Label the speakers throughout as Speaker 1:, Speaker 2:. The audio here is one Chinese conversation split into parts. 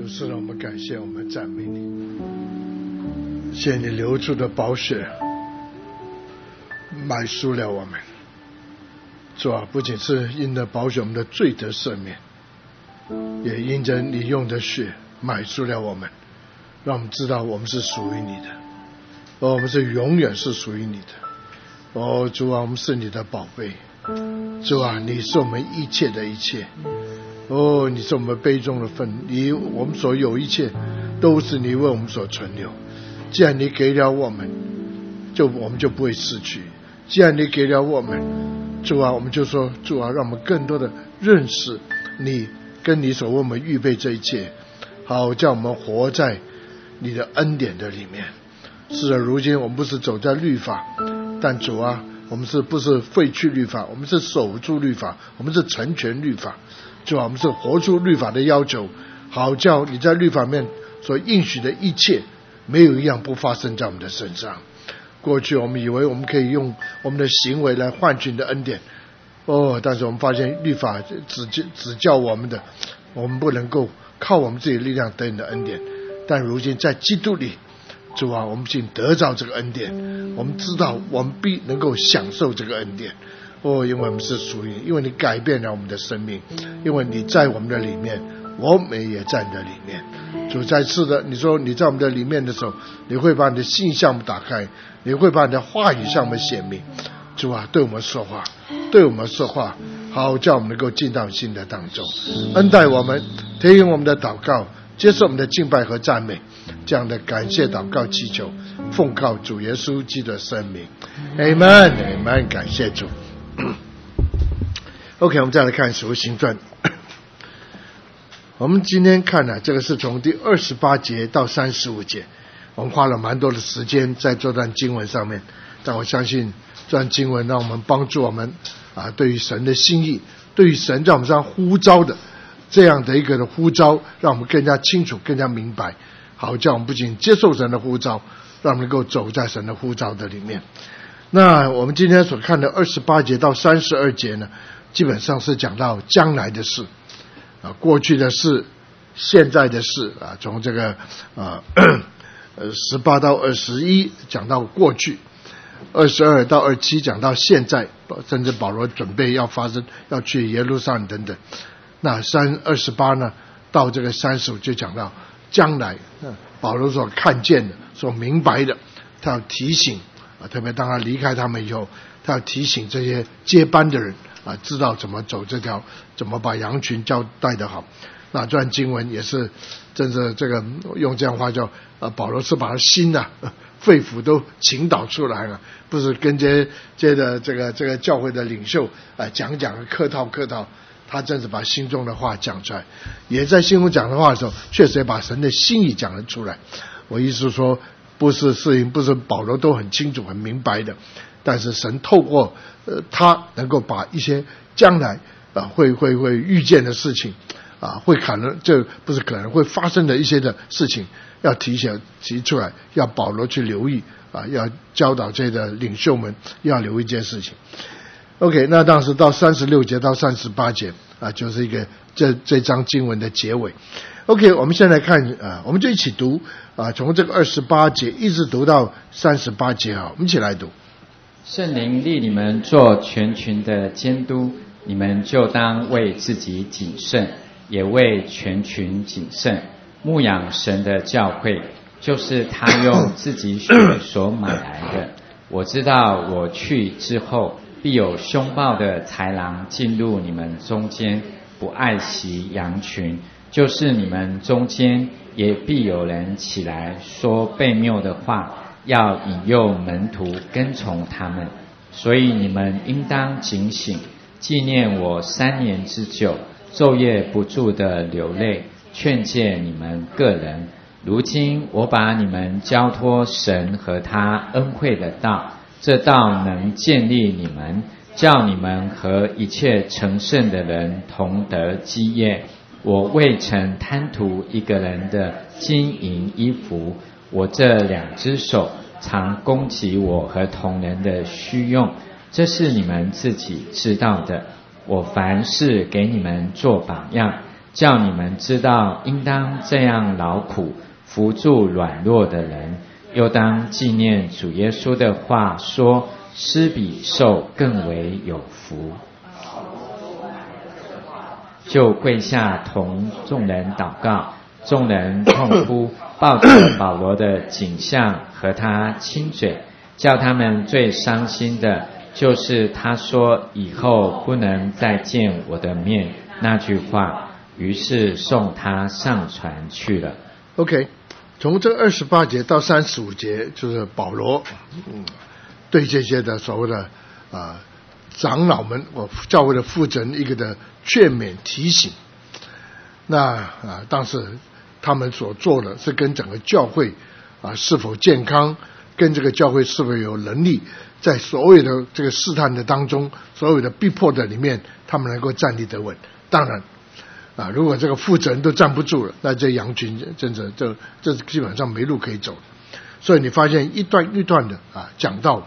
Speaker 1: 是的，我们感谢，我们赞美你，谢谢你流出的宝血买赎了我们。主啊，不仅是因着宝血我们的罪得赦免，也因着你用的血买赎了我们，让我们知道我们是属于你的，我们是永远是属于你的。主啊，我们是你的宝贝。主啊，你是我们一切的一切。你是我们杯中的分，我们所有一切都是你为我们所存留。既然你给了我们，我们就不会失去。既然你给了我们，主啊，我们就说，主啊，让我们更多的认识你，跟你所为我们预备这一切，好叫我们活在你的恩典的里面。是的，如今我们不是走在律法，但主啊，我们不是废去律法，我们是守住律法，我们是成全律法。主啊，我们是活出律法的要求，好叫你在律法面所应许的一切，没有一样不发生在我们的身上。过去我们以为我们可以用我们的行为来换取你的恩典，但是我们发现律法只教我们的，我们不能够靠我们自己的力量得你的恩典。但如今在基督里，主啊，我们竟得着这个恩典，我们知道我们必能够享受这个恩典。因为我们是属于你，因为你改变了我们的生命，因为你在我们的里面，我们也在你的里面。主再次的，你说你在我们的里面的时候，你会把你的心向我们打开，你会把你的话语向我们显明。主啊，对我们说话，对我们说话，好叫我们能够进到新的当中，恩待我们，听我们的祷告，接受我们的敬拜和赞美。这样的感谢祷告祈求，奉靠主耶稣基督的圣名 Amen Amen。 感谢主。OK， 我们再来看使徒行传。我们今天看这个是从第28节到35节，我们花了蛮多的时间在这段经文上面，但我相信这段经文让我们帮助我们对于神的心意，对于神在我们身上呼召的这样的一个的呼召，让我们更加清楚更加明白，好叫我们不仅接受神的呼召，让我们能够走在神的呼召的里面。那我们今天所看的28节到32节呢，基本上是讲到将来的事过去的事，现在的事从这个18到21讲到过去，22到27讲到现在，甚至保罗准备要发生要去耶路撒冷等等。那28呢到这个35就讲到将来，保罗所看见的所明白的，他要提醒特别当他离开他们以后，他要提醒这些接班的人知道怎么走这条，怎么把羊群交代得好。那这段经文也是真是这个用这样话叫保罗是把他心肺腑都倾倒出来了，不是跟接着这个教会的领袖讲客套，他真是把心中的话讲出来，也在心中讲的话的时候，确实也把神的心意讲了出来。我意思是说，不是保罗都很清楚很明白的，但是神透过他能够把一些将来会遇见的事情会可能这不是可能会发生的一些的事情，要提出来，要保罗去留意要教导这些的领袖们要留意这件事情。OK， 那当时到36节到38节就是一个这章经文的结尾。OK， 我们现在看我们就一起读从这个28节一直读到38节我们一起来读。
Speaker 2: 圣灵立你们做全群的监督，你们就当为自己谨慎，也为全群谨慎，牧养神的教会，就是他用自己血所买来的。我知道我去之后，必有凶暴的豺狼进入你们中间，不爱惜羊群，就是你们中间也必有人起来说悖谬的话，要引诱门徒跟从他们。所以你们应当警醒，纪念我3年之久，昼夜不住的流泪，劝诫你们个人。如今我把你们交托神和他恩惠的道，这道能建立你们，叫你们和一切成圣的人同得基业。我未曾贪图一个人的金银衣服，我这2只手常供给我和同人的需用，这是你们自己知道的。我凡事给你们做榜样， 叫你们知道应当这样劳苦，扶助软弱的人，又当纪念主耶稣的话说，施比受更为有福。就跪下同众人祷告，众人痛哭，抱着保罗的颈项和他亲嘴。叫他们最伤心的就是他说以后不能再见我的面那句话，于是送他上船去了。
Speaker 1: OK， 从这28节到35节就是保罗对这些的所谓的长老们教会的负责人一个的劝勉提醒。那当时他们所做的是跟整个教会是否健康，跟这个教会是否有能力，在所有的这个试探的当中，所有的逼迫的里面，他们能够站立得稳。当然如果这个负责人都站不住了，那这羊群真的这基本上没路可以走。所以你发现一段一段的讲到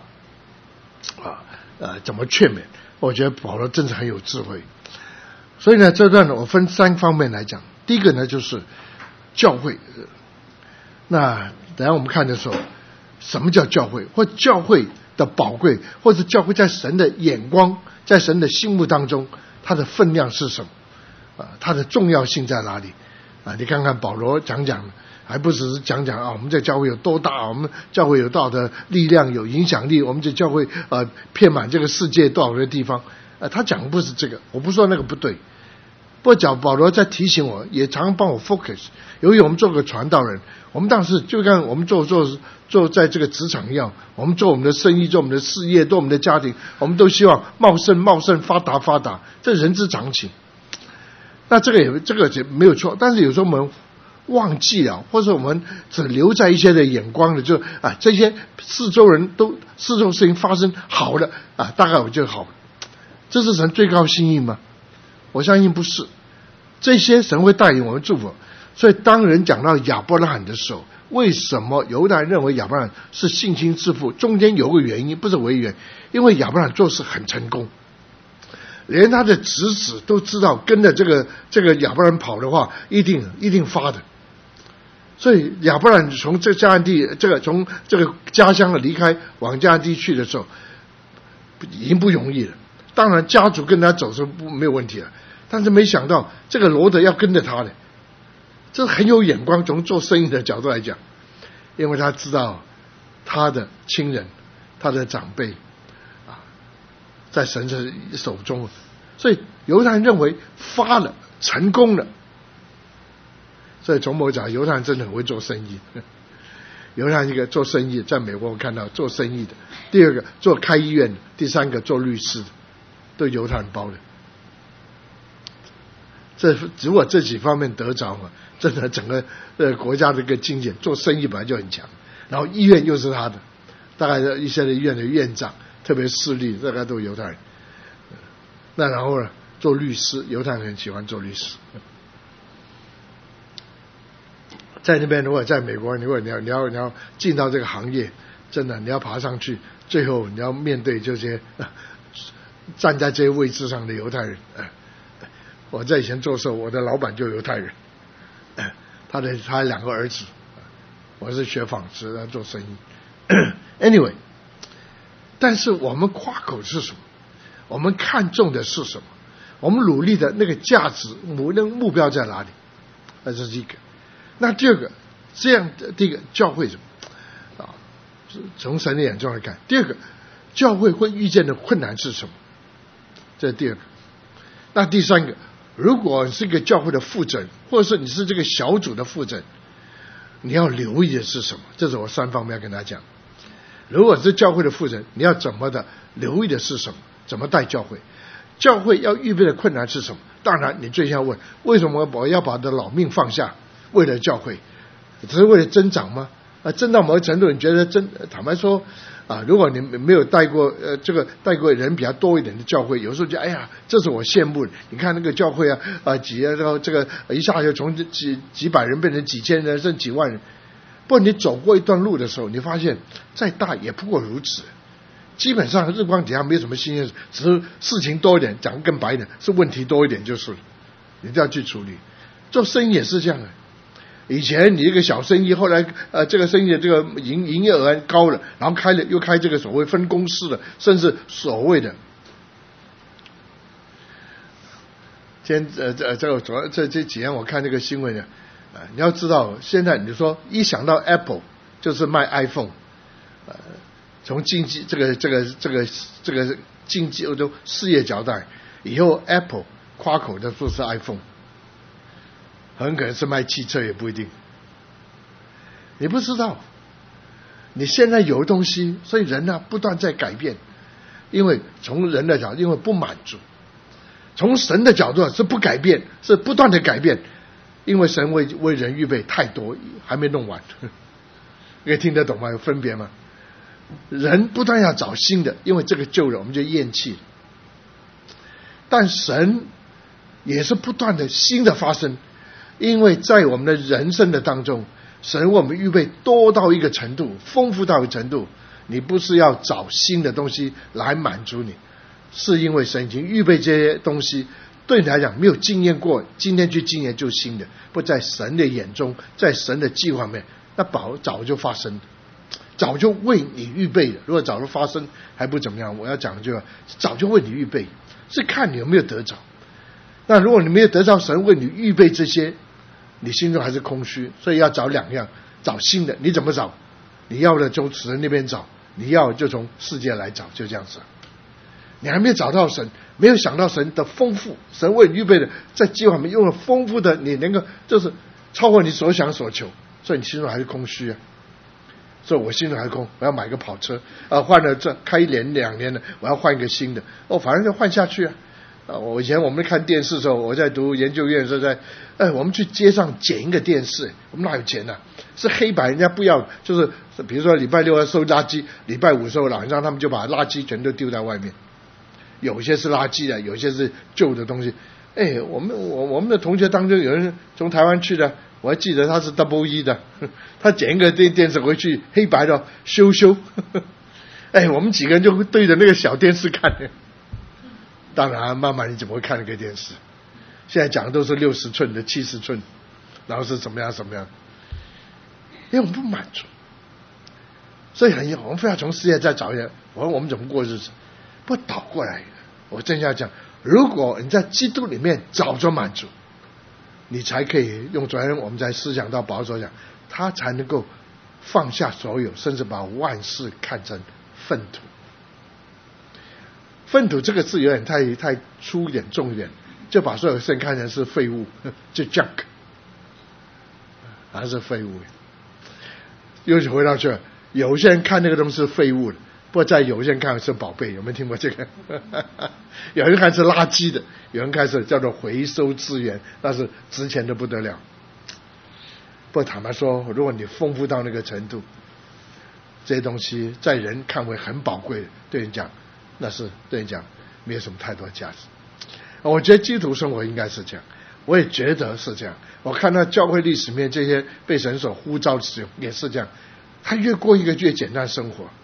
Speaker 1: 怎么劝勉，我觉得保罗真是很有智慧。所以呢，这段呢我分3方面来讲。第一个呢就是教会，那等一下我们看的时候，什么叫教会，或教会的宝贵，或者教会在神的眼光，在神的心目当中它的分量是什么，它的重要性在哪里你看看保罗讲，还不只是讲我们这教会有多大，我们教会有多少的力量有影响力，我们这教会遍满这个世界多少个地方，他讲的不是这个，我不说那个不对，不过讲保罗在提醒我，也常常帮我 focus。由于我们做个传道人，我们当时就跟我们做在这个职场一样，我们做我们的生意，做我们的事业，做我们的家庭，我们都希望茂盛发达，这人之常情。那这个也没有错，但是有时候我们忘记了，或者我们只留在一些的眼光的，就这些四周事情发生好了大概我就好了，这是神最高心意吗？我相信不是。这些神会带领我们祝福。所以当人讲到亚伯拉罕的时候，为什么犹太人认为亚伯拉罕是信心之父？中间有个原因，不是唯一原因，因为亚伯拉罕做事很成功，连他的侄子都知道跟着这个亚伯拉罕跑的话一定发的。所以亚伯拉罕从这迦南地从这个家乡的离开往迦南地去的时候已经不容易了，当然家族跟他走是没有问题了，但是没想到这个罗德要跟着他的，这很有眼光，从做生意的角度来讲，因为他知道他的亲人他的长辈在神的手中，所以犹太人认为发了成功了。所以从某讲，犹太人真的很会做生意。犹太人一个做生意，在美国我看到做生意的，第二个做开医院的，第三个做律师的，都犹太人包的。如果这几方面得着嘛，真的整个国家的一个经济，做生意本来就很强，然后医院又是他的，大概一些的医院的院长，特别势力，大概都犹太人。那然后呢，做律师，犹太人很喜欢做律师。在那边，如果在美国，如果你要进到这个行业，真的你要爬上去，最后你要面对这些站在这些位置上的犹太人。我在以前做的时候，我的老板就犹太人，他2个儿子，我是学纺织，他做生意。Anyway， 但是我们夸口是什么？我们看重的是什么？我们努力的那个价值目标在哪里？那这是一个。那第二个，这样的第一个教会什么从神的眼中来看，第二个教会会遇见的困难是什么？这是第二个。那第三个，如果是一个教会的负责人，或者是你是这个小组的负责人，你要留意的是什么？这是我3方面要跟大家讲。如果是教会的负责人，你要怎么的留意的是什么？怎么带教会？教会要预备的困难是什么？当然你最先要问，为什么我要把我的老命放下，为了教会？只是为了增长吗？增到某个程度，你觉得坦白说如果你没有带过带过人比较多一点的教会，有时候就哎呀，这是我羡慕的。你看那个教会这个一下就从几百人变成几千人，甚至几万人。不过你走过一段路的时候，你发现再大也不过如此。基本上日光底下没有什么新鲜事，只是事情多一点，讲更白一点，是问题多一点就是了。你都要去处理。 做生意也是这样的。以前你一个小生意，后来这个生意的这个营业额高了，然后又开这个所谓分公司了，甚至所谓的今天这几天我看这个新闻呢，你要知道现在你说一想到 Apple 就是卖 iPhone，从经济这个经济都事业交代，以后 Apple 夸口的说是 iPhone， 很可能是卖汽车也不一定。你不知道，你现在有的东西，所以人不断在改变，因为从人的角度，因为不满足；从神的角度是不改变，是不断的改变，因为神为人预备太多，还没弄完。可以听得懂吗？有分别吗？人不断要找新的，因为这个旧了我们就厌弃。但神也是不断的新的发生，因为在我们的人生的当中，神为我们预备多到一个程度，丰富到一个程度，你不是要找新的东西来满足你，是因为神已经预备这些东西对你来讲没有经验过，今天去经验就是新的，不在神的眼中，在神的计划里面，那早就发生，早就为你预备了。如果早就发生还不怎么样，我要讲的就是早就为你预备，是看你有没有得着。那如果你没有得着神为你预备这些，你心中还是空虚，所以要找两样，找新的。你怎么找？你要的就神那边找，你要就从世界来找，就这样子。你还没有找到神，没有想到神的丰富，神为你预备的在计划里面用了丰富的，你能够就是超过你所想所求，所以你心中还是空虚啊。所以我心中还空，我要买个跑车换了这开1年2年了，我要换一个新的，反正就换下去啊。我以前我们看电视的时候，我在读研究院的时候我们去街上捡一个电视，我们哪有钱啊？是黑白，人家不要，就是比如说礼拜6要收垃圾，礼拜5收了，然后他们就把垃圾全都丢在外面。有些是垃圾的，有些是旧的东西。我们的同学当中有人从台湾去的，我还记得他是 EE 的，他捡一个电视回去黑白的修，我们几个人就对着那个小电视看。当然慢慢你怎么会看那个电视？现在讲的都是60寸的70寸，然后是怎么样，因为我们不满足，所以我们非要从世界再找一下，我们怎么过日子？不倒过来，我正要讲，如果你在基督里面找着满足，你才可以用昨天我们在思想到保罗所讲，他才能够放下所有，甚至把万事看成粪土。粪土这个字有点太粗一点重一点，就把所有事看成是废物，就 junk， 还是废物。又回到这，有些人看那个东西是废物的，不在有些人看是宝贝。有没有听过这个？有人看是垃圾的，有人看是叫做回收资源，那是值钱的不得了。不过坦白说，如果你丰富到那个程度，这些东西在人看为很宝贵的，对人讲那是对你讲没有什么太多价值。我觉得基督徒生活应该是这样，我也觉得是这样。我看到教会历史面这些被神所呼召的使用也是这样，他越过一个越简单生活。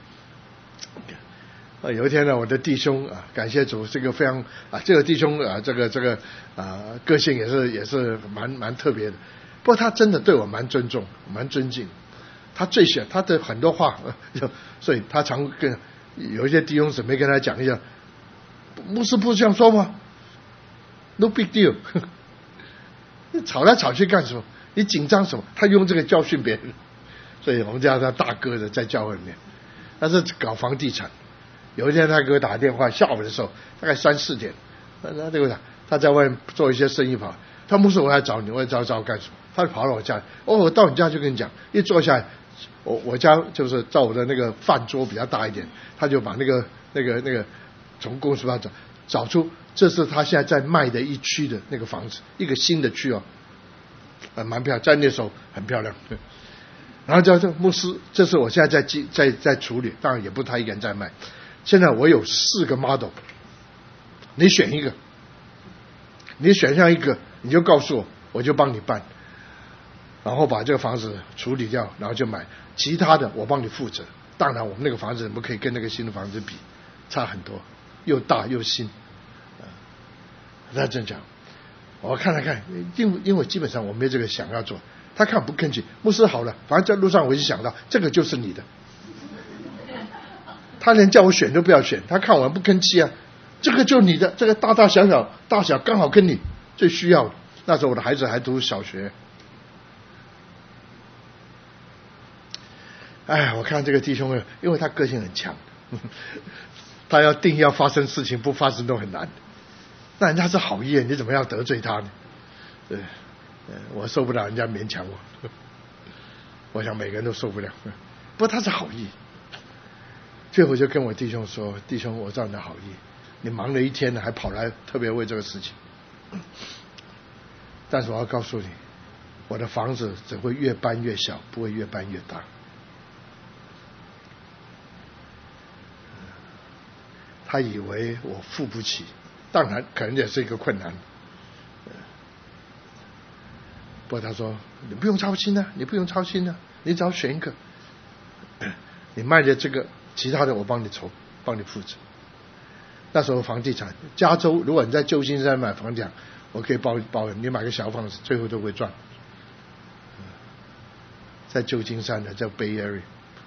Speaker 1: 有一天呢，我的弟兄感谢主，这个非常这个弟兄这个个性也是蛮特别的。不过他真的对我蛮尊重蛮尊敬，他最喜欢他的很多话所以他常跟有一些弟兄姊妹跟他讲一下，牧师不是这样说吗？ No big deal 你吵来吵去干什么？你紧张什么？他用这个教训别人，所以我们叫他大哥的，在教会里面他是搞房地产。有一天他给我打电话，下午的时候大概3、4点，他在外面做一些生意跑，他牧师我要找你，我要找干什么？他就跑到我家，我到你家就跟你讲，一坐下来，我家就是照我的那个饭桌比较大一点，他就把那个从公司上找出，这是他现在在卖的一区的那个房子，一个新的区蛮漂亮，在那时候很漂亮。然后叫这牧师，这是我现在在处理，当然也不他一个人在卖。现在我有4个 model， 你选一个，你选上一个，你就告诉我，我就帮你办，然后把这个房子处理掉，然后就买，其他的我帮你负责。当然我们那个房子不可以跟那个新的房子比，差很多，又大又新。他这样讲， 我看了看，因为基本上我没这个想要做。他看不吭气，牧师好了，反正在路上我就想到这个就是你的。他连叫我选都不要选，他看完不吭气啊，这个就你的，这个大大小小大小刚好跟你最需要的。那时候我的孩子还读小学。哎，我看这个弟兄，因为他个性很强，他要定要发生事情，不发生都很难。那人家是好意，你怎么要得罪他呢？对，我受不了人家勉强我，我想每个人都受不了。不过他是好意，最后我就跟我弟兄说：“弟兄，我知道你的好意，你忙了一天了，还跑来特别为这个事情。但是我要告诉你，我的房子只会越搬越小，不会越搬越大。”他以为我付不起，当然可能也是一个困难。不过他说：“你不用操心啊，你不用操心啊，你只要选一个，你卖的这个，其他的我帮你筹，帮你负责。”那时候房地产，加州如果你在旧金山买房地产，我可以包你买个小房子，最后都会赚。在旧金山的叫 Bay Area，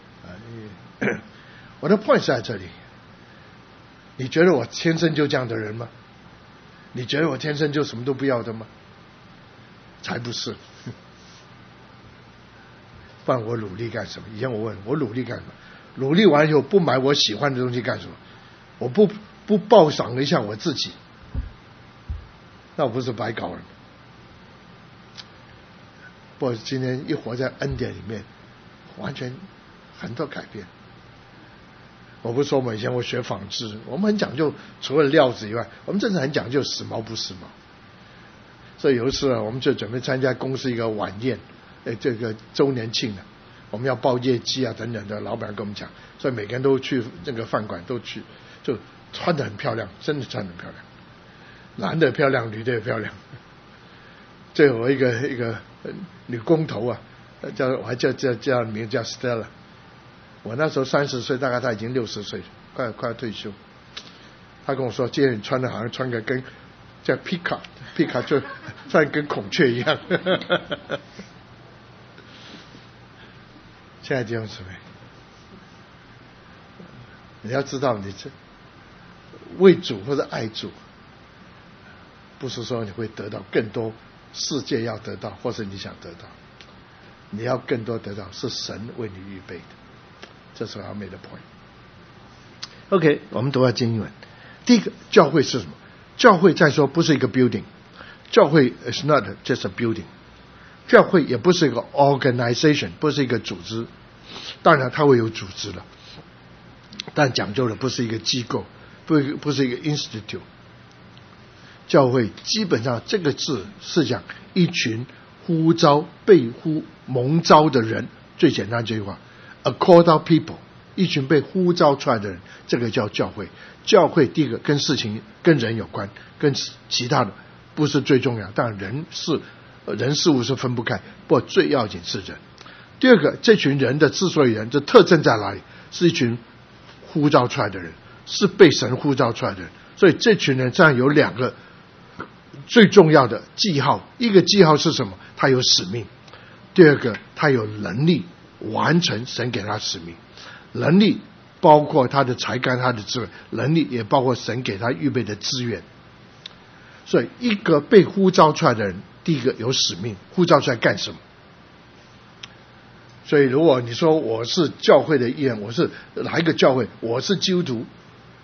Speaker 1: 我的 point 是在这里。你觉得我天生就这样的人吗？你觉得我天生就什么都不要的吗？才不是。不然我努力干什么？以前我问我努力干什么？努力完以后不买我喜欢的东西干什么？我不犒赏一下我自己，那我不是白搞了？不过今天一活在恩典里面，完全很多改变。我不是说我们以前我学纺织，我们很讲究，除了料子以外，我们真的很讲究时髦不时髦。所以有一次我们就准备参加公司一个晚宴，这个周年庆的，我们要报业绩啊等等的，老板跟我们讲，所以每个人都去那个饭馆都去，就穿得很漂亮，真的穿得很漂亮，男的漂亮，女的也漂亮。最后一个女工头啊，我还叫名叫 Stella。我那时候30岁，大概他已经60岁，快要退休。他跟我说：“今天你穿的好像穿个跟叫皮卡就穿跟孔雀一样。”现在弟兄姊妹，你要知道，你这为主或者爱主，不是说你会得到更多世界要得到，或是你想得到，你要更多得到是神为你预备的。这是我要 make the point。OK， 我们读下经文。第一个，教会是什么？教会再说不是一个 building， 教会 is not just a building， 教会也不是一个 organization， 不是一个组织。当然它会有组织了，但讲究的不是一个机构，不是一个 institute。教会基本上这个字是讲一群呼召、被蒙召的人，最简单这句话。A called out people， 一群被呼召出来的人，这个叫教会。教会第一个跟事情跟人有关，跟其他的不是最重要，但人事物是分不开，不过最要紧是人。第二个，这群人的之所以人，这特征在哪里？是一群呼召出来的人，是被神呼召出来的人。所以这群人这样有2个最重要的记号，一个记号是什么？他有使命。第二个，他有能力完成神给他使命。能力包括他的才干，他的智慧，能力也包括神给他预备的资源。所以一个被呼召出来的人，第一个有使命，呼召出来干什么？所以如果你说我是教会的一员，我是哪一个教会，我是基督徒，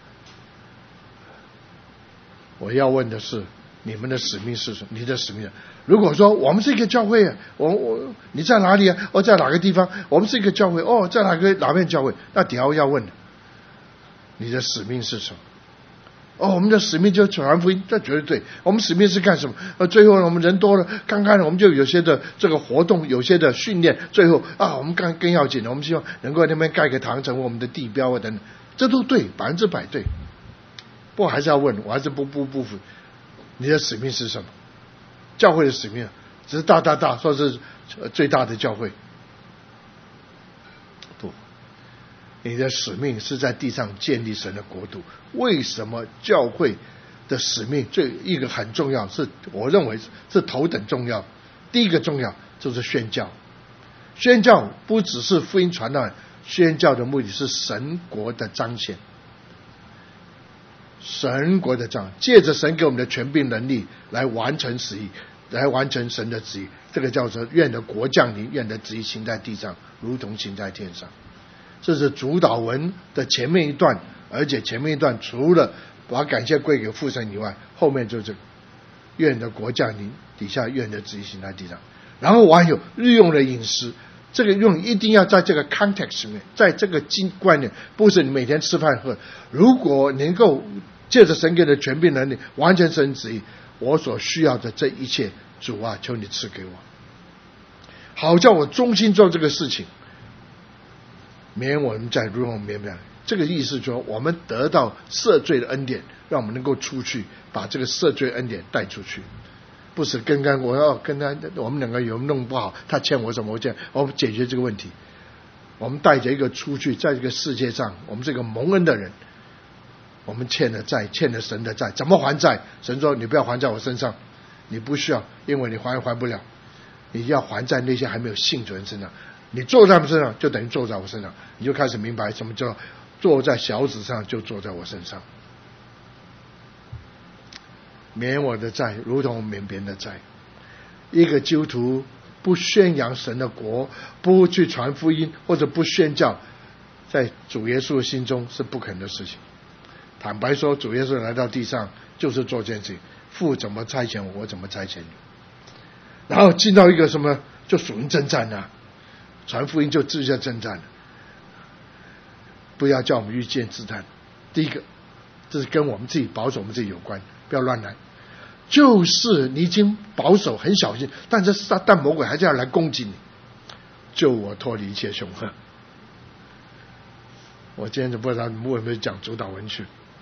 Speaker 1: 我要问的是你们的使命是什么？你的使命。如果说我们是一个教会啊，你在哪里啊？在哪个地方？我们是一个教会，在哪边教会？那底下要问的，你的使命是什么？我们的使命就是传福音，这绝对对。我们使命是干什么？最后我们人多了，刚刚我们就有些的这个活动，有些的训练，最后我们更要紧的，我们希望能够那边盖个堂，成为我们的地标啊等等，这都对，100%对。不过还是要问，我还是不服。你的使命是什么？教会的使命只是大说是最大的教会，不，你的使命是在地上建立神的国度。为什么教会的使命，这一个很重要，是我认为是头等重要。第一个重要就是宣教。宣教不只是福音传达，宣教的目的是神国的彰显。神国的彰，借着神给我们的权柄能力来完成旨意，来完成神的旨意，这个叫做愿的国降临，愿的旨意行在地上，如同行在天上。这是主导文的前面一段，而且前面一段除了把感谢归给父神以外，后面就是愿的国降临，底下愿的旨意行在地上。然后我还有日用的饮食，这个用一定要在这个 context 里面，在这个观念，不是你每天吃饭喝。如果能够借着神给的权柄能力完成神旨意，我所需要的这一切，主啊，求你赐给我，好叫我忠心做这个事情，免我们在如同免免。这个意思说，我们得到赦罪的恩典，让我们能够出去，把这个赦罪恩典带出去。不是刚刚我要跟他，我们两个有弄不好，他欠我什么，我们解决这个问题。我们带着一个出去，在这个世界上，我们是个蒙恩的人，我们欠了债，欠了神的债，怎么还债？神说你不要还在我身上，你不需要，因为你还不了，你要还在那些还没有信主人身上。你坐在他们身上，就等于坐在我身上，你就开始明白什么叫坐在小子上，就坐在我身上。免我的债，如同免别人的债。一个基督徒不宣扬神的国，不去传福音，或者不宣教，在主耶稣的心中是不可能的事情。坦白说，主耶稣来到地上就是做这件事情，父怎么差遣我，我怎么差遣你。然后进到一个什么，就属于征战啊，传福音就直接征战。不要叫我们遇见试探。第一个，这是跟我们自己保守我们自己有关，不要乱来。就是你已经保守很小心，但是撒旦魔鬼还是要来攻击你，救我脱离一切凶恶。我今天就不知道你们会不会讲主导文去，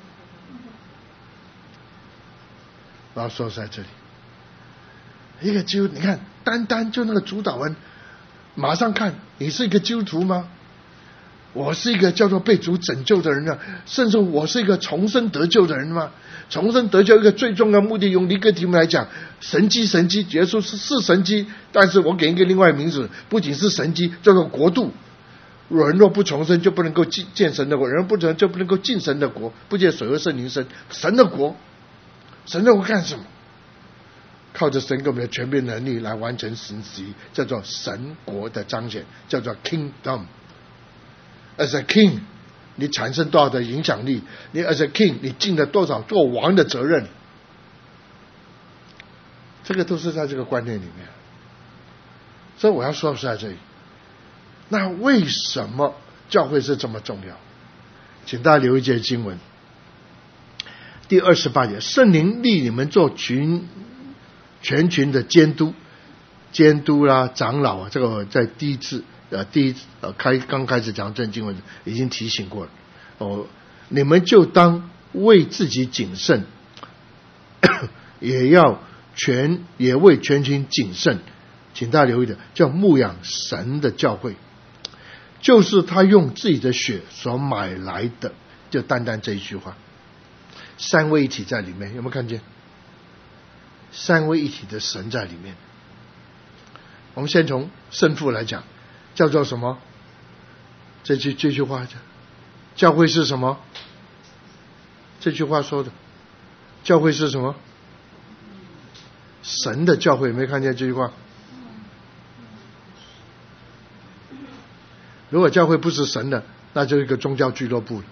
Speaker 1: 然后说在这里，一个基督，你看单单就那个主导文，马上看你是一个基督徒吗？我是一个叫做被主拯救的人啊，甚至我是一个重生得救的人吗？重生得救一个最重要的目的，用尼哥底母来讲，神迹，耶稣是神迹，但是我给一个另外的名字，不仅是神迹，叫做国度。人若不重生，就不能够见神的国；人不重生，就不能够进神的国。不见水和圣灵生，神的国，神的国干什么？靠着神给我们的权柄能力来完成神旨意，叫做神国的彰显，叫做 kingdom。As a king， 你产生多少的影响力？你 as a king， 你尽了多少做王的责任？这个都是在这个观念里面。所以我要说的是在这里。那为什么教会是这么重要？请大家留一节经文，第28节，圣灵立你们做全群的监督啦、长老啊，这个在第一次刚开始讲这经文已经提醒过了。你们就当为自己谨慎，也为全群谨慎。请大家留意的，叫牧养神的教会，就是他用自己的血所买来的，就单单这一句话，三位一体在里面，有没有看见？三位一体的神在里面。我们先从圣父来讲，叫做什么？这句话，教会是什么？这句话说的，教会是什么？神的教会，有没有看见这句话？如果教会不是神的，那就是一个宗教俱乐部了。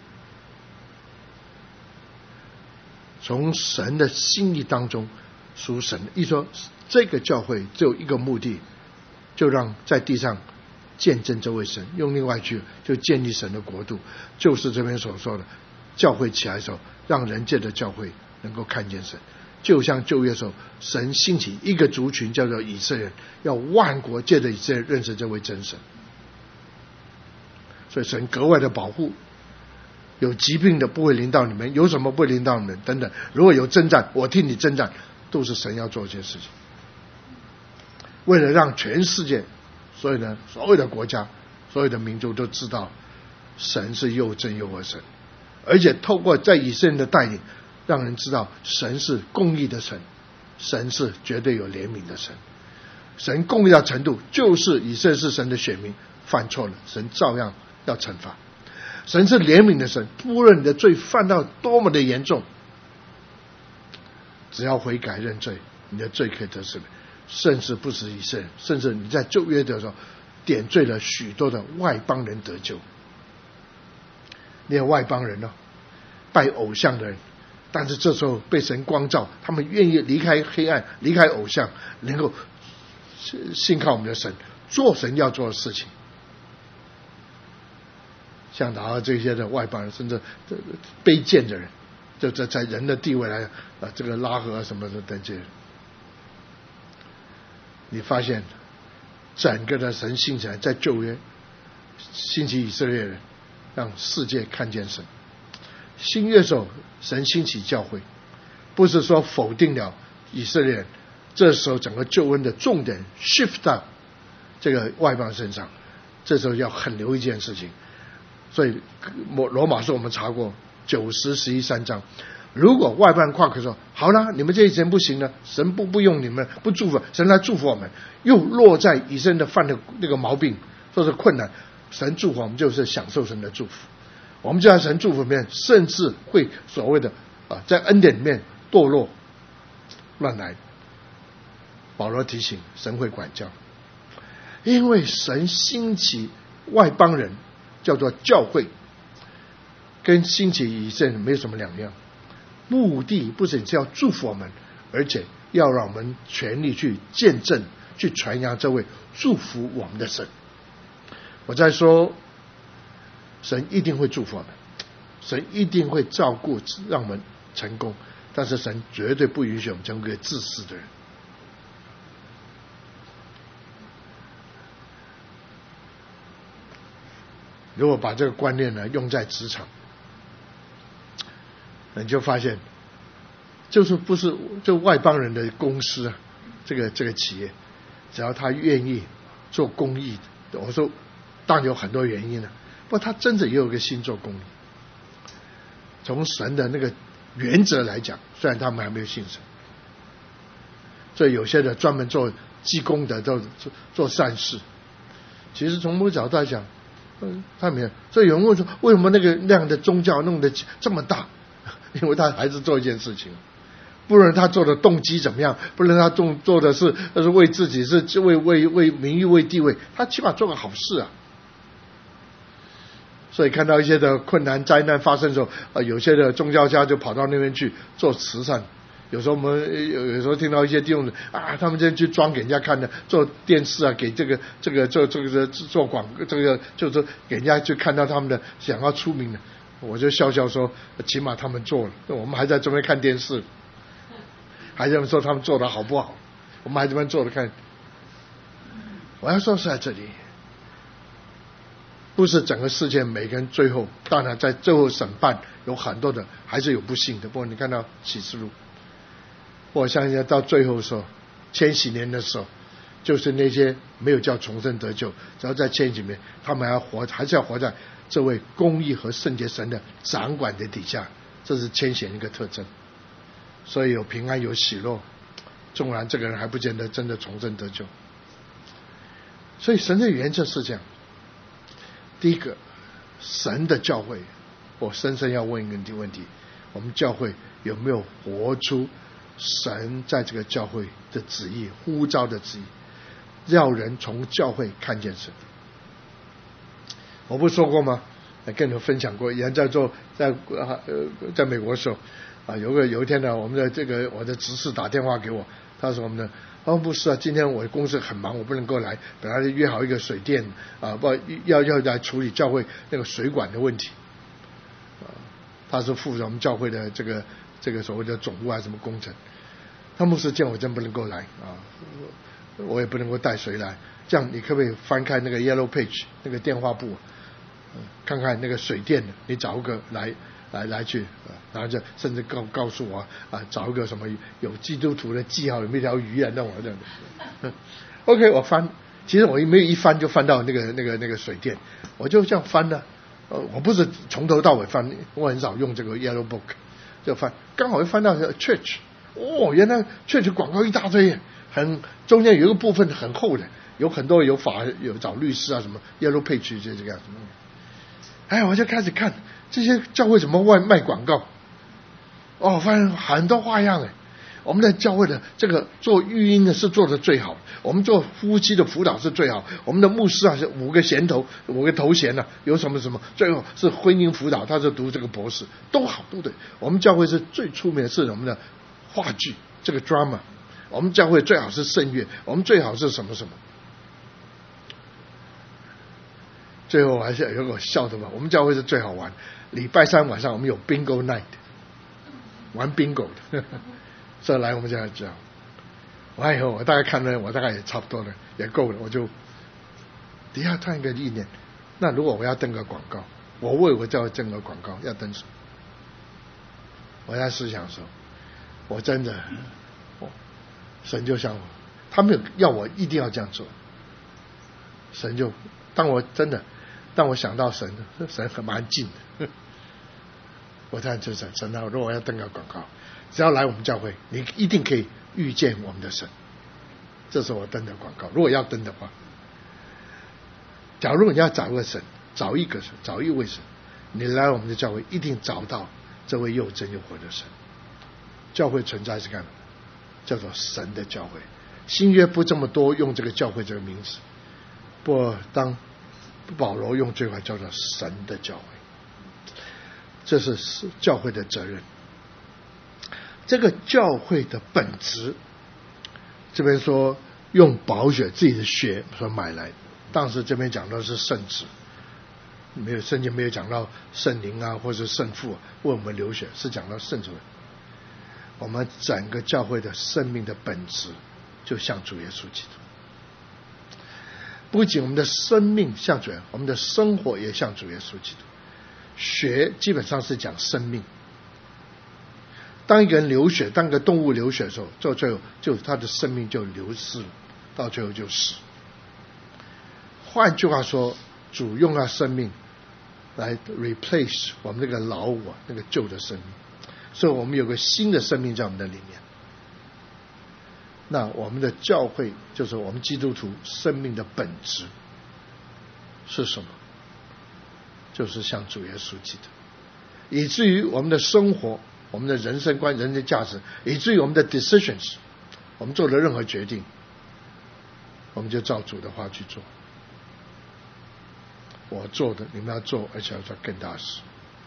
Speaker 1: 从神的心意当中属神的，一说这个教会只有一个目的，就让在地上见证这位神，用另外一句就建立神的国度，就是这边所说的教会起来的时候，让人借着教会能够看见神。就像旧约的时候，神兴起一个族群叫做以色列人，要万国借着以色列认识这位真神。所以神格外的保护，有疾病的不会临到你们，有什么不会临到你们等等。如果有征战，我替你征战，都是神要做这些事情。为了让全世界所有的国家、所有的民族都知道神是又真又活神，而且透过在以色列的带领， 让人知道神是公义的神，神是绝对有怜悯的神。神公义的程度，就是以色列是神的选民犯错了，神照样要惩罚。神是怜悯的神，不论你的罪犯到多么的严重，只要悔改认罪，你的罪可以得赦免。甚至不止以色列，甚至你在旧约的时候点缀了许多的外邦人得救。那些外邦人拜偶像的人，但是这时候被神光照，他们愿意离开黑暗，离开偶像，能够信靠我们的神，做神要做的事情。像这些的外邦人，甚至卑贱的人，就在人的地位来这个拉合什么的等这些，你发现整个的神兴起来，在旧约兴起以色列人，让世界看见神。新约的时候，神兴起教会，不是说否定了以色列人，这时候整个救恩的重点 shift 到这个外邦身上，这时候要很留意一件事情。所以罗马书我们查过9、10、11 3章，如果外邦人夸口说好了，你们这一神不行了，神不用你们，不祝福，神来祝福我们，又落在以色列犯的那个毛病，说是困难，神祝福我们就是享受神的祝福，我们就在神祝福里面，甚至会所谓的在恩典里面堕落乱来。保罗提醒神会管教，因为神兴起外邦人叫做教会，跟兴起以色列没有什么两样，目的不仅是要祝福我们，而且要让我们全力去见证，去传扬这位祝福我们的神。我在说神一定会祝福我们，神一定会照顾让我们成功，但是神绝对不允许我们成为自私的人。如果把这个观念用在职场，你就发现就是不是就外邦人的公司这个企业，只要他愿意做公益，我说当然有很多原因不过他真的也有个心做公益。从神的那个原则来讲，虽然他们还没有信神，所以有些人专门做积功德，做善事，其实从某个角度来讲他没有。所以有人问说，为什么那样的宗教弄得这么大？因为他还是做一件事情，不论他做的动机怎么样，不论他做的是为自己，是为名誉，为地位，他起码做个好事啊。所以看到一些的困难灾难发生的时候，有些的宗教家就跑到那边去做慈善。有时候我们有时候听到一些弟兄他们就去装给人家看的，做电视给这个做广告，这个就是给人家去看到他们的想要出名的。我就笑笑说，起码他们做了，我们还在这边看电视，还在说他们做的好不好，我们还这边做的看。我要说是在这里，不是整个世界每个人最后，当然在最后审判有很多的还是有不幸的。不过你看到启示录，我相信到最后的时候，千禧年的时候，就是那些没有叫重生得救，只要在千禧年，他们还是要活在这位公义和圣洁神的掌管的底下，这是千禧年一个特征。所以有平安有喜乐，纵然这个人还不见得真的重生得救。所以神的原则是这样。第一个，神的教会，我深深要问一个问题，我们教会有没有活出神在这个教会的旨意，呼召的旨意，让人从教会看见神。我不是说过吗？跟你们分享过，以前在美国的时候有一天呢，我的执事打电话给我，他说我们的不是今天我公司很忙，我不能够来，本来约好一个水电要来处理教会那个水管的问题他是负责我们教会的这个所谓的总务什么工程。他牧师见我真不能够来我也不能够带谁来，这样你可不可以翻开那个 Yellow Page 那个电话簿看看那个水电的，你找一个来去然后就甚至告诉我找一个什么有基督徒的记号，有没有条鱼让我这样OK 我翻，其实我没有一翻就翻到那个水电，我就这样翻了我不是从头到尾翻，我很少用这个 Yellow Book 就刚好翻到 church， 原来 church 广告一大堆，中间有一个部分很厚的，有很多有找律师啊什么 yellow page 这个样子。我就开始看这些教会怎么卖广告，发现很多花样哎。我们在教会的这个做育婴的是做的最好，我们做夫妻的辅导是最好，我们的牧师啊是5个头衔啊，有什么最后是婚姻辅导，他是读这个博士，都好都对。我们教会是最出名的是我们的话剧这个 drama， 我们教会最好是圣乐，我们最好是什么。最后还是有个笑的嘛，我们教会是最好玩，礼拜3晚上我们有 bingo night， 玩 bingo 的。所以来我们这样讲，完以后我大概看了，我大概也差不多了，也够了，我就底下突然一个意念，那如果我要登个广告，我为我教会登个广告要登什么？我在思想说，我真的，神就像我，他没有要我一定要这样做，神就当我想到神很蛮近的，我突然就想，神啊，如果我要登个广告。只要来我们教会，你一定可以遇见我们的神。这是我登的广告。如果要登的话，假如你要找个神，找一位神，你来我们的教会一定找到这位又真又活的神。教会存在是干嘛？叫做神的教会。新约不这么多用这个教会这个名字，不当保罗用这块叫做神的教会，这是教会的责任。这个教会的本质，这边说用宝血自己的血所买来，当时这边讲到是圣子，圣经没有讲到圣灵啊或者圣父为我们流血，是讲到圣子。我们整个教会的生命的本质就像主耶稣基督，不仅我们的生命像主，我们的生活也像主耶稣基督。血基本上是讲生命，当一个人流血，当一个动物流血的时候，到最后就他的生命就流失了，到最后就死。换句话说，主用他生命来 replace 我们那个老我那个旧的生命，所以我们有个新的生命在我们的里面。那我们的教会就是我们基督徒生命的本质是什么？就是像主耶稣基督，以至于我们的生活，我们的人生观、人的价值，以至于我们的 decisions， 我们做的任何决定，我们就照主的话去做。我做的你们要做，而且要做更大事。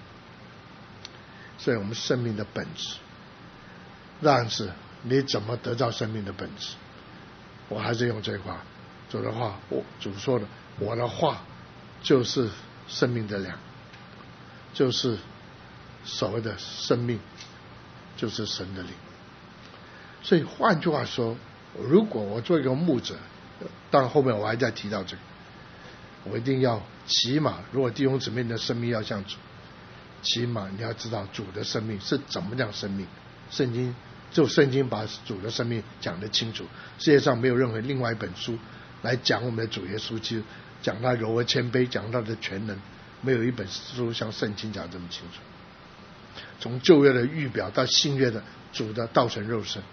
Speaker 1: 所以我们生命的本质，但是你怎么得到生命的本质？我还是用这话，主的话，主说的，我的话就是生命的粮，就是所谓的生命，就是神的灵。所以换句话说，如果我做一个牧者，当然后面我还在提到这个，我一定要起码，如果弟兄姊妹的生命要像主，起码你要知道主的生命是怎么样生命。圣经把主的生命讲得清楚，世界上没有任何另外一本书来讲我们的主耶稣基督，讲他柔和谦卑，讲他的全能，没有一本书像圣经讲这么清楚。从旧约的预表到新约的主的道成肉身。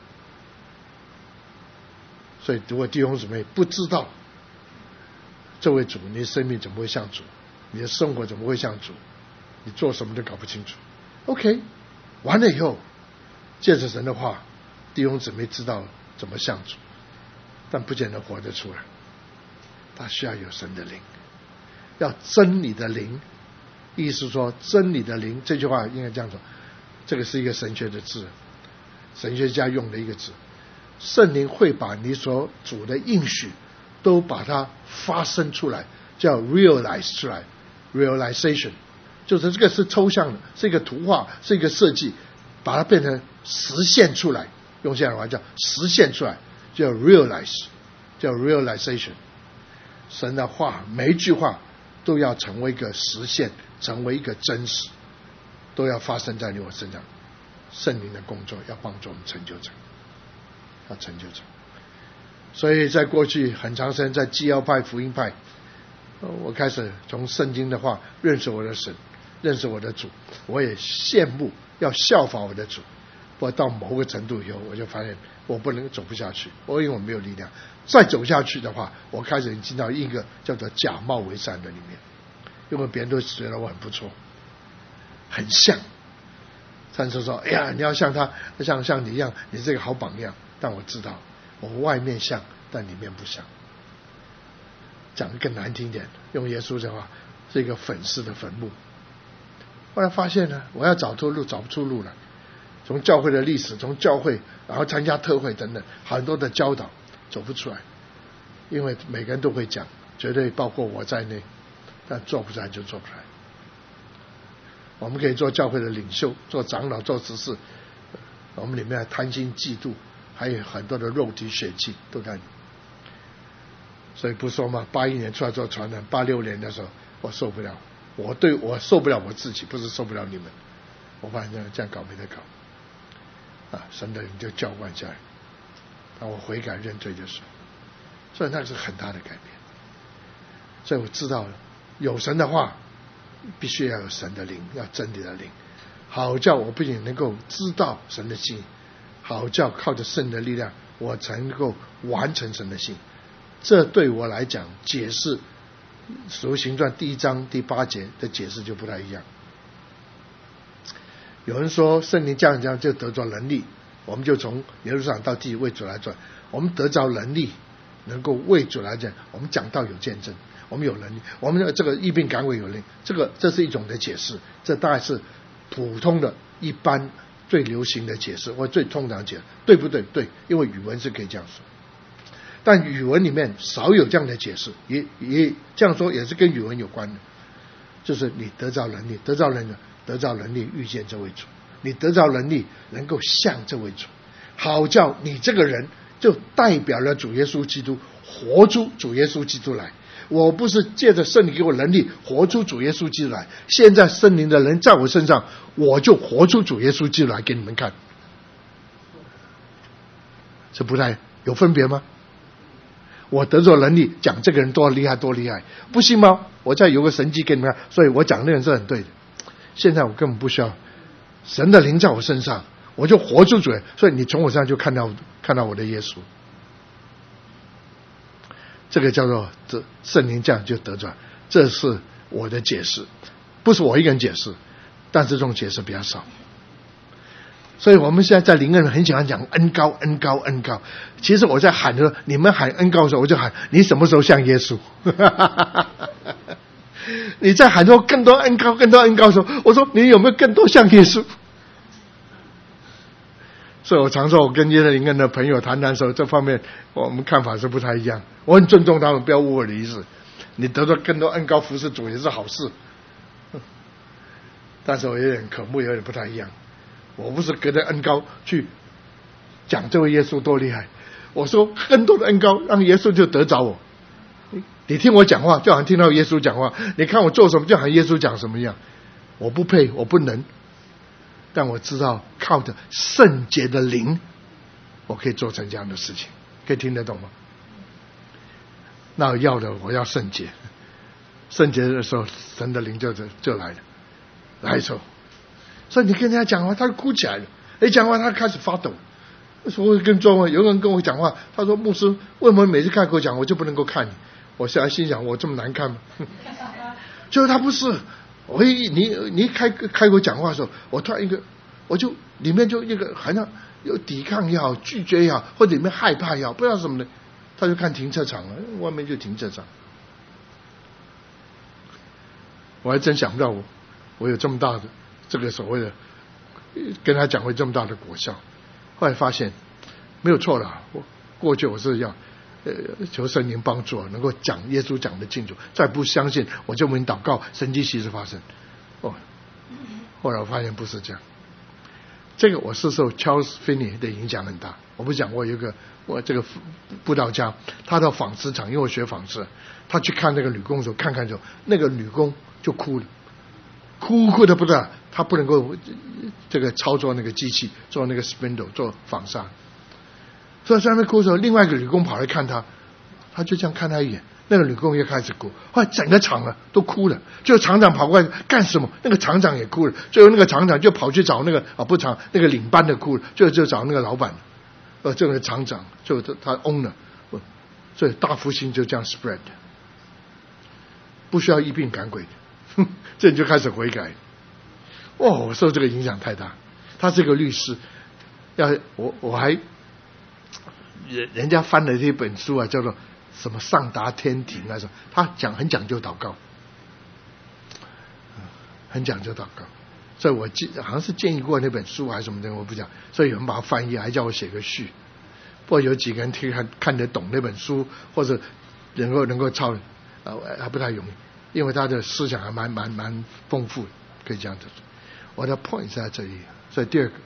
Speaker 1: 所以如果弟兄姊妹不知道这位主，你的生命怎么会像主？你的生活怎么会像主？你做什么都搞不清楚。 OK， 完了以后借着神的话，弟兄姊妹知道怎么像主，但不见得活得出来。他需要有神的灵，要真理的灵，意思说真理的灵，这句话应该这样说，这个是一个神学的字，神学家用的一个字。圣灵会把你所主的应许都把它发生出来，叫 realize 出来， realization， 就是这个是抽象的，是一个图画，是一个设计，把它变成实现出来，用现在的话叫实现出来，叫 realize， 叫 realization。 神的话每一句话都要成为一个实现，成为一个真实，都要发生在你我身上。圣灵的工作要帮助我们成就成，要成就成。所以在过去很长时间，在基要派福音派，我开始从圣经的话认识我的神， 认识我的主，我也羡慕要效仿我的主。不过到某个程度以后，我就发现我不能走不下去，因为我没有力量。再走下去的话，我开始进到一个叫做假冒为善的里面，因为别人都觉得我很不错，很像。但是说，哎呀，你要像他，像你一样，你这个好榜样。但我知道，我外面像，但里面不像。讲得更难听点，用耶稣的话，是一个粉饰的坟墓。后来发现呢，我要找出路，找不出路来。从教会的历史，从教会，然后参加特会等等，很多的教导走不出来，因为每个人都会讲，绝对包括我在内，但做不出来就做不出来。我们可以做教会的领袖，做长老，做执事，我们里面贪心嫉妒，还有很多的肉体血气都在里面。所以不说嘛，81年出来做传人，86年的时候我受不了，我受不了我自己，不是受不了你们。我发现这样搞没得搞。神的灵就浇灌下来，当我悔改认罪的时候，所以那是很大的改变。所以我知道了，有神的话，必须要有神的灵，要真理的灵，好叫我不仅能够知道神的心，好叫靠着圣的力量，我才能够完成神的心。这对我来讲，解释使徒行传第1章第8节的解释就不太一样。有人说圣灵降就得着能力，我们就从耶路撒冷到地为主来转。我们得着能力，能够为主来讲，我们讲道有见证，我们有能力，我们这个疫病赶鬼有能力，这是一种的解释，这大概是普通的一般最流行的解释或最通常的解释，对不对？对，因为语文是可以这样说，但语文里面少有这样的解释，也这样说也是跟语文有关的，就是你得着能力，得着能力遇见这位主，你得着能力能够像这位主，好叫你这个人就代表了主耶稣基督，活出主耶稣基督来。我不是借着圣灵给我能力活出主耶稣基督来，现在圣灵的人在我身上，我就活出主耶稣基督来给你们看。这不太有分别吗？我得着能力讲这个人多厉害多厉害，不信吗？我再有个神迹给你们看，所以我讲那人是很对的。现在我根本不需要神的灵在我身上，我就活出主，所以你从我身上就看到我的耶稣。这个叫做这圣灵降就得着，这是我的解释，不是我一个人解释，但是这种解释比较少。所以我们现在在灵恩很喜欢讲恩膏恩膏恩膏，其实我在喊的时候，你们喊恩膏的时候，我就喊你什么时候像耶稣？你在喊说更多恩膏更多恩膏的时候，我说你有没有更多像耶稣？所以我常说，我跟耶稣灵恩的朋友谈的时候，这方面我们看法是不太一样。我很尊重他们，不要误会我的意思。你得到更多恩膏服侍主也是好事，但是我有点科目有点不太一样。我不是隔着恩膏去讲这位耶稣多厉害，我说更多的恩膏让耶稣就得着我。你听我讲话就好像听到耶稣讲话，你看我做什么就好像耶稣讲什么一样。我不配，我不能，但我知道靠着圣洁的灵，我可以做成这样的事情。可以听得懂吗？那我要的我要圣洁，圣洁的时候神的灵就来了，来的时候，所以你跟人家讲话他就哭起来了，一讲话他开始发抖。我跟中文有人跟我讲话，他说牧师为什么每次开口讲我就不能够看你？我现在心想我这么难看吗？就是他不是，你开口讲话的时候，我突然我就里面就一个好像有抵抗也好，拒绝也好，或者里面害怕也好，不知道什么的，他就看停车场了，外面就停车场。我还真想不到我有这么大的这个所谓的跟他讲会这么大的果效。后来发现没有错了，过去我是要求圣灵帮助，能够讲耶稣讲得清楚，再不相信我就没祷告，神迹奇事发生。后来我发现不是这样。这个我是受 Charles Finney 的影响很大。我不讲我有一个我这个布道家，他到纺织厂，因为我学纺织，他去看那个女工的时候，看之后，那个女工就哭了，哭的不得了，他不能够这个操作那个机器，做那个 spindle 做纺纱，所以在那边哭的时候，另外一个女工跑来看他，他就这样看他一眼， 那个女工又开始哭，后来整个厂都哭了。最后厂长跑过来干什么？那个厂长也哭了。最后那个厂长就跑去找那个那个领班的哭了。最后就找那个老板，这个厂长，最后他 own 了。所以大复兴就这样 spread， 不需要一并赶鬼的，这你就开始悔改。我受这个影响太大。他是个律师，我还人家翻了这本书啊，叫做什么上达天庭啊什么，他很讲究祷告，很讲究祷告。所以我好像是建议过那本书还是什么的，我不讲。所以有人把它翻译，还叫我写个序。不过有几个人看得懂那本书，或者能够抄，还不太容易，因为他的思想还蛮丰富的，可以这样子。我的 point 在这里。所以第二个，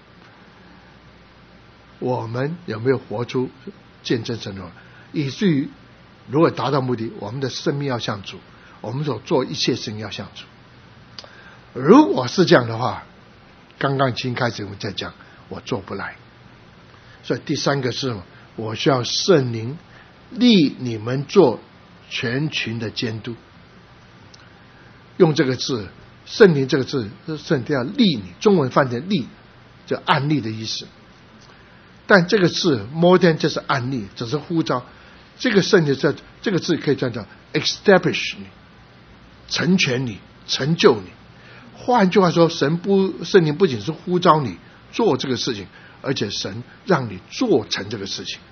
Speaker 1: 我们有没有活出见证神的话，以至于如果达到目的，我们的生命要像主，我们所做一切事情要像主。如果是这样的话，刚刚已经开始我在讲，我做不来。所以第三个是，我需要圣灵立你们做全群的监督。用这个字，圣灵这个字，圣灵要立你，中文翻成立，就案例的意思。但这个字 more than 就是案例，只是呼召。这个圣灵这个字可以叫做 establish 你，成全你，成就你。换句话说，圣灵不仅是呼召你做这个事情，而且神让你做成这个事情。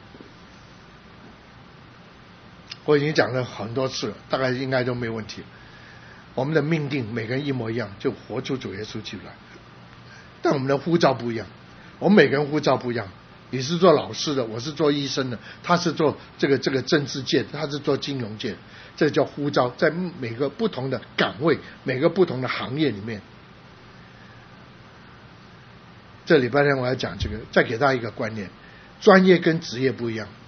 Speaker 1: 我已经讲了很多次了，大概应该都没问题。我们的命定每个人一模一样，就活出主耶稣基督来。但我们的呼召不一样，我们每个人呼召不一样。你是做老师的，我是做医生的，他是做这个政治界的，他是做金融界的，这叫呼召。在每个不同的岗位，每个不同的行业里面。这礼拜天我要讲这个，再给大家一个观念：专业跟职业不一样。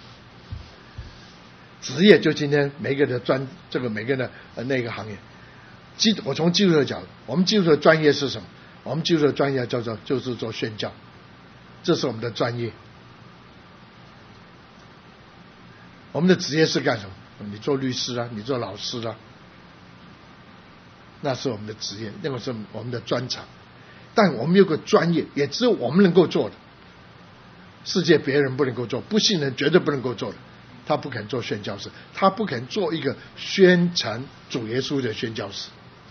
Speaker 1: 职业就今天每个人的每个人的那个行业。我从基督徒的角度，我们基督徒的专业是什么？我们基督徒的专业就是做宣教，这是我们的专业。我们的职业是干什么？你做律师啊，你做老师啊，那是我们的职业，那个是我们的专长。但我们有个专业，也只有我们能够做的，世界别人不能够做，不信人绝对不能够做的。他不肯做宣教士，他不肯做一个宣传主耶稣的宣教士，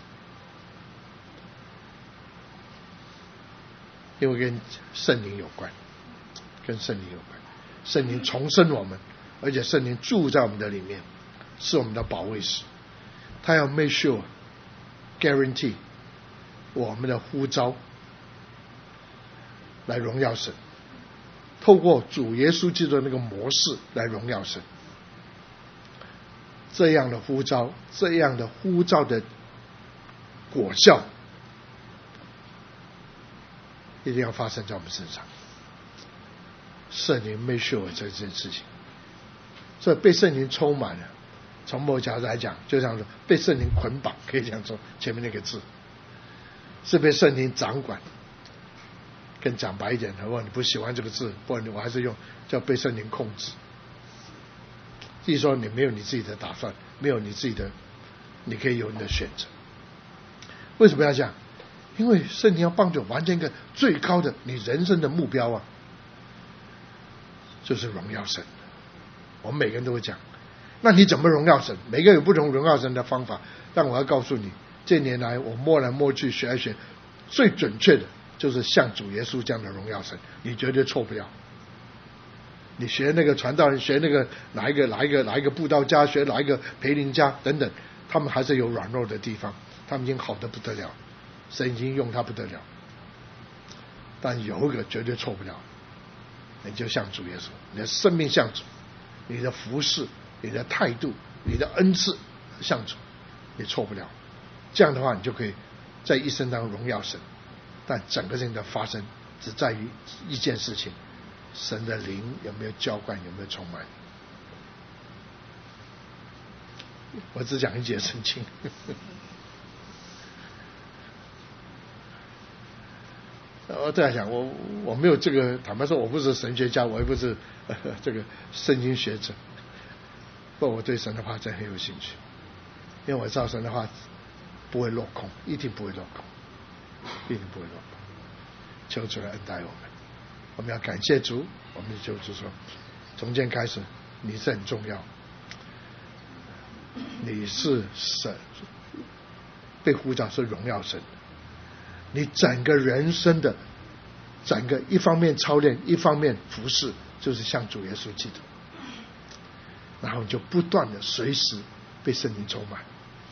Speaker 1: 因为跟圣灵有关，跟圣灵有关。圣灵重生我们，而且圣灵住在我们的里面，是我们的保卫师。他要 make sure guarantee 我们的呼召来荣耀神，透过主耶稣基督的那个模式来荣耀神。这样的呼召，这样的呼召的果效，一定要发生在我们身上。圣灵 make sure 这件事情，所以被圣灵充满了，从某角度来讲，就像说被圣灵捆绑，可以这样说。前面那个字是被圣灵掌管。更讲白一点，如果你不喜欢这个字，不然我还是用叫被圣灵控制。即是说，你没有你自己的打算，没有你自己的，你可以有你的选择。为什么要这样？因为圣灵要帮助完成一个最高的你人生的目标啊，就是荣耀神。我们每个人都会讲，那你怎么荣耀神？每个人有不同荣耀神的方法。但我要告诉你，这年来我摸来摸去学一学，最准确的就是像主耶稣这样的荣耀神，你绝对错不了。你学那个传道人，学那个哪一个布道家，学哪一个培灵家等等，他们还是有软弱的地方，他们已经好得不得了，神已经用他不得了。但有一个绝对错不了，你就像主耶稣，你的生命像主，你的服事，你的态度，你的恩赐像主，你错不了。这样的话，你就可以在一生当中荣耀神。但整个人的发生只在于一件事情：神的灵有没有浇灌，有没有充满。我只讲一节圣经。我这样想，我没有这个，坦白说，我不是神学家，我也不是这个圣经学者。 不过我对神的话真很有兴趣，因为我知道神的话不会落空，一定不会落空，一定不会落空。求主来恩待我们，我们要感谢主。我们就主说，从今天开始你是很重要，你是神被呼召是荣耀神，你整个人生的整个一方面操练，一方面服侍，就是向主耶稣基督，然后你就不断的随时被圣灵充满，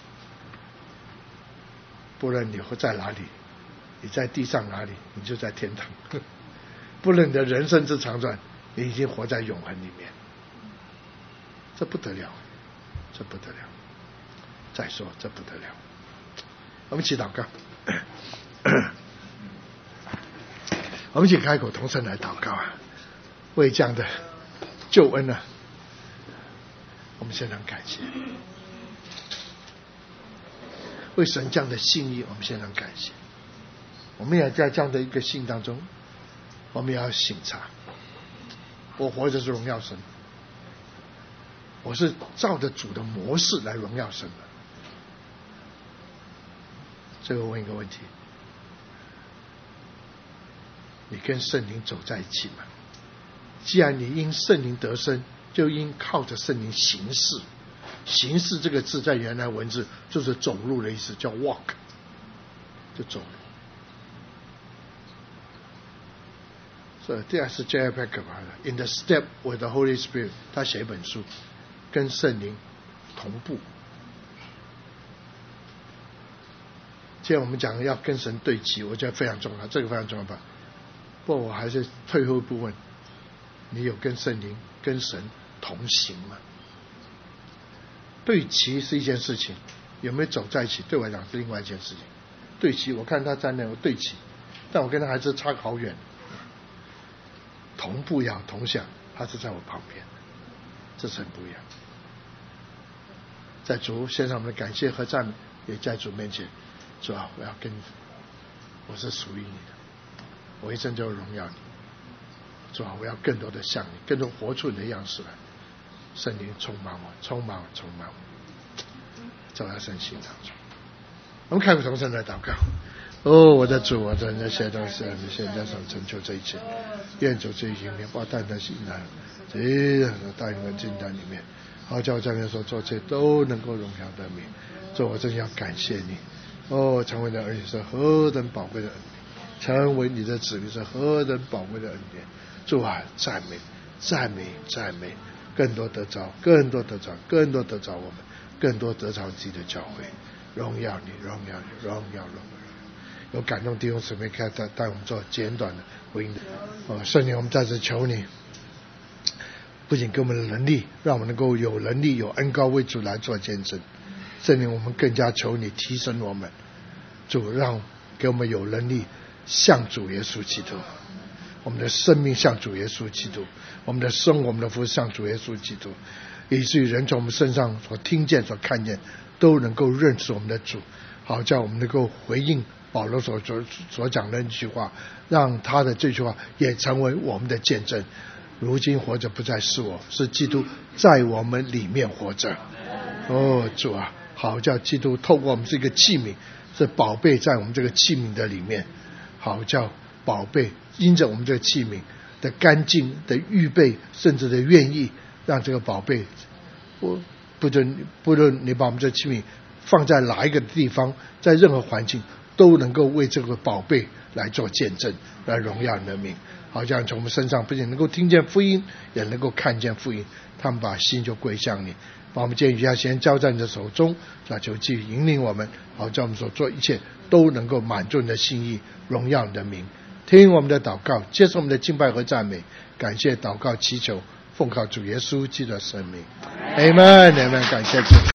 Speaker 1: 不论你会在哪里，你在地上哪里，你就在天堂。不论你的人生之长短，你已经活在永恒里面，这不得了，这不得了。再说这不得了，我们一起祷告。我们一起开口同声来祷告啊！为这样的救恩啊，我们先常感谢；为神这样的信义，我们先常感谢。我们也在这样的一个信当中，我们也要省察，我活着是荣耀神，我是照着主的模式来荣耀神的。最后问一个问题，你跟圣灵走在一起吗？既然你因圣灵得生，就应靠着圣灵行事。行事这个字在原来文字就是走路的意思，叫 walk， 就走路。所以这样是 J.I. Packer 吧的 In the Step with the Holy Spirit， 他写一本书，跟圣灵同步。既然我们讲要跟神对齐，我觉得非常重要，这个非常重要吧。不过我还是退后一步问，你有跟圣灵、跟神同行吗？对齐是一件事情，有没有走在一起，对我来讲是另外一件事情。对齐，我看他在那，我对齐，但我跟他还是差好远。同步一样，同享，他是在我旁边，这是很不一样。在主献上我们的感谢和赞美，也在主面前，主啊，我要跟你，我是属于你的，我一生就荣耀你。主啊，我要更多的像你，更多活出你的样式来。圣灵充满我，充满我，充满我，走在圣心当中。我们开口同声来祷告。哦，我的主，我在那些东西，你现在想成就这一切，愿主这一切面包淡的心来，这样的带领进到里面，好叫这样所做这都能够荣耀的名。主，我真要感谢你。哦，成为你的儿女是何等宝贵的恩典，成为你的子民是何等宝贵的恩典。主啊，赞美，赞美，赞美，更多得着，更多得着，更多得着我们，更多得着自己的教会，荣耀你，荣耀你，荣耀荣耀。有感动弟兄姊妹开始带我们做简短的回应。圣灵，我们在此求你，不仅给我们的能力，让我们能够有能力有恩膏为主来做见证。圣灵，我们更加求你提升我们，主让给我们有能力向主耶稣基督，我们的生命向主耶稣基督，我们的生活我们的福向主耶稣基督，以至于人从我们身上所听见所看见都能够认识我们的主，好叫我们能够回应保罗所讲的那句话，让他的这句话也成为我们的见证。如今活着不再是我，是基督在我们里面活着。哦，主啊，好叫基督透过我们这个器皿，是宝贝在我们这个器皿的里面，好叫宝贝因着我们这个器皿的干净的预备，甚至的愿意，让这个宝贝不论你把我们这器皿放在哪一个地方，在任何环境都能够为这个宝贝来做见证，来荣耀你的名。好像从我们身上不仅能够听见福音，也能够看见福音，他们把心就归向你，把我们今天余下时间交在你的手中，求继续引领我们，好叫我们所做一切都能够满足你的心意，荣耀你的名。听我们的祷告，接受我们的敬拜和赞美，感谢祷告祈求，奉靠主耶稣基督的圣名， Amen， 感谢主。